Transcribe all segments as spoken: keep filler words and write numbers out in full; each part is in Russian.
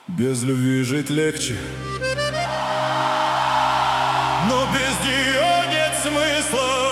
Без любви жить легче, но без нее нет смысла.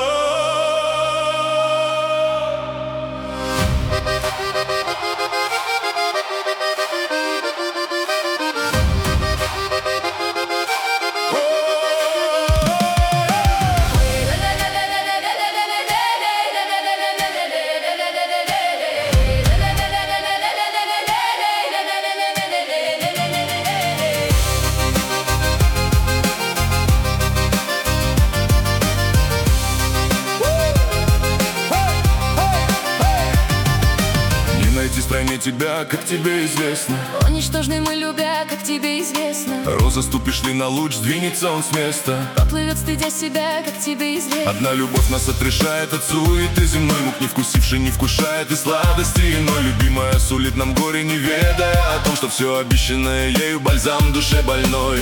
В стране тебя, как тебе известно. О, ничтожны мы любя, как тебе известно. Роза, ступишь ли на луч, сдвинется он с места. Поплывет, стыдя себя, как тебе известно. Одна любовь нас отрешает от суеты земной. Мук не вкусивший не вкушает и сладости иной. Любимая сулит нам горе, не ведая о том, что все обещанное ею бальзам душе больной.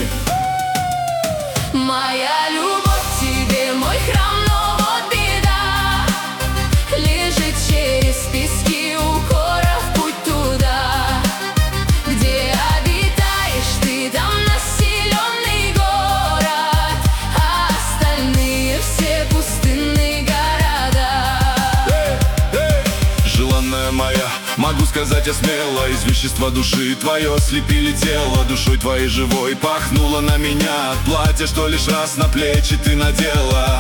Моя любовь к тебе, мой храм, но вот беда. Лежит через пески укоров путь туда, где обитаешь ты, там населенный город, а остальные все пустынные города. Эй, эй! Желанная моя, могу сказать я смело, из вещества души твое слепили тело. Душой твоей живой пахнуло на меня от платья, что лишь раз на плечи ты надела.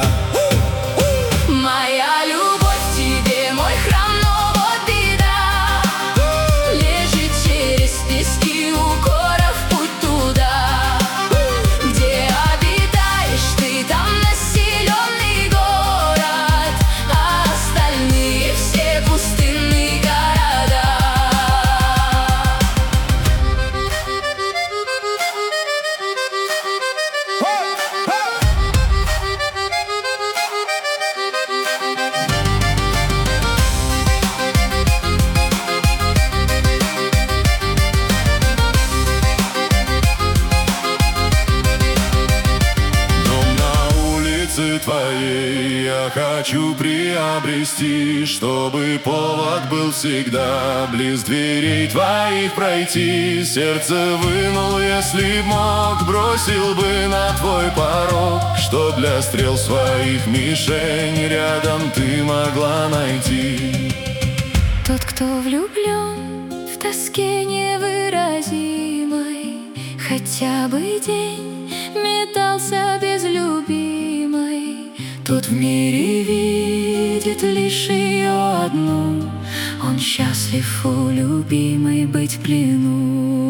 Моя любовь к тебе, мой храм, но вот беда. Лежит через пески укоров путь туда, где обитаешь ты, там населенный город, а остальные все пустынные города. Твоей я хочу приобрести, чтобы повод был всегда близ дверей твоих пройти. Сердце вынул, если б мог, бросил бы на твой порог, что для стрел своих мишень рядом ты могла найти. Тот, кто влюблен в тоске невыразимой, хотя бы день метался без любимой, тот в мире видит лишь ее одну. Он счастлив у любимой быть в плену.